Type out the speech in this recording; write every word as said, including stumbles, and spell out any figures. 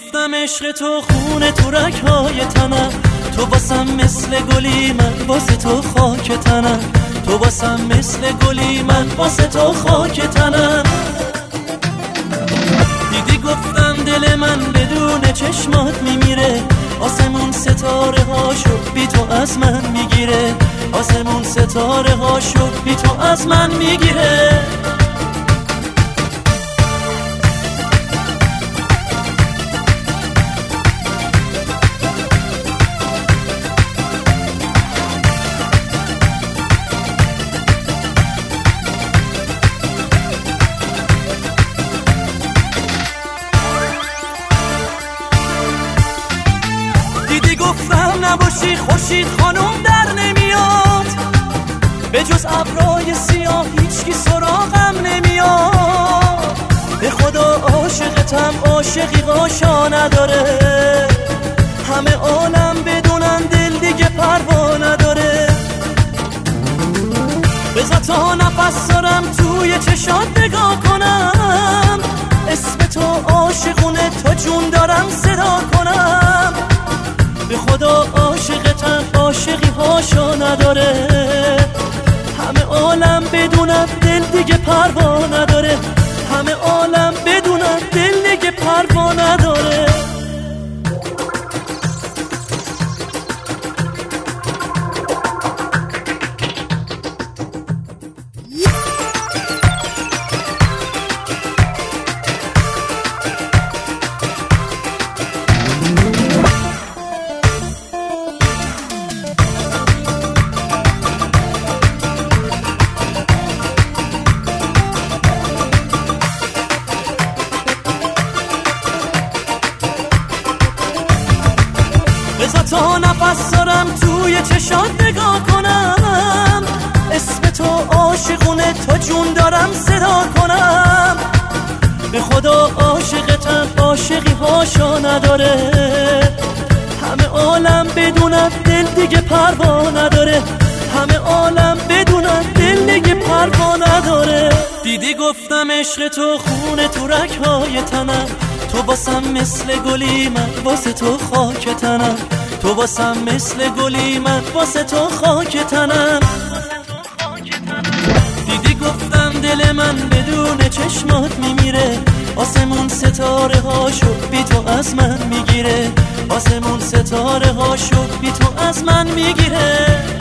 گفتم عشق تو خونه تو رگ‌های تنم، تو واسم مثل گلی من واسه تو خاک تنم، تو واسم مثل گلی من واسه تو خاک تنم. دیدی گفتم دل من بدون چشمات میمیره، آسمون ستاره هاشو بی تو از من میگیره، آسمون ستاره هاشو بی تو از من میگیره. گفتم نباشی خورشید خانم در نمیاد، به جز ابرای سیاه هیچکی سراغم نمیاد. به خدا عاشقتم، عاشقی هاشا نداره، همه عالم بدونن دل دیگه پروا نداره. بذار تا نفس دارم توی چشات نگاه کنم، اسم تو عاشقونه تا جون دارم صدا کنم. به خدا عاشقتم، عاشقی هاشا نداره، همه عالم بدونن دل دیگه پروا نداره، همه عالم بدونن دل دیگه پروا نداره. بذار تا نفس دارم توی چشات نگاه کنم، اسم تو عاشقونه تا جون دارم صدا کنم. به خدا عاشقتم، عاشقی هاشا نداره، همه عالم بدونن دل دیگه پروا نداره، همه عالم بدونن دل دیگه پروا نداره. دیدی گفتم عشق تو خونه تو رگ‌های تنم، تو واسم مثل گلی من واسه تو خاک تنم، تو واسم مثل گلی من واسه تو خاک تنم. دیدی گفتم دل من بدون چشمات میمیره، آسمون ستاره هاشو بی تو از من میگیره، آسمون ستاره هاشو بی تو از من میگیره.